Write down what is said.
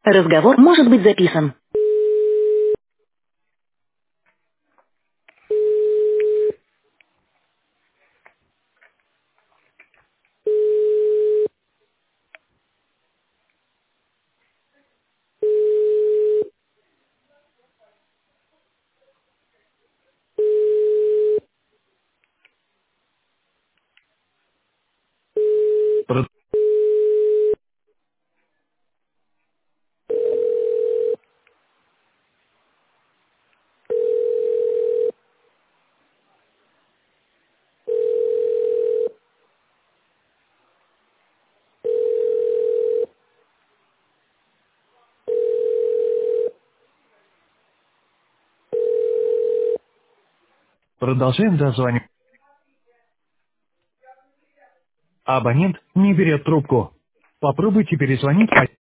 Разговор может быть записан. Про- Продолжаем дозванивать. Абонент не берет трубку. Попробуйте перезвонить по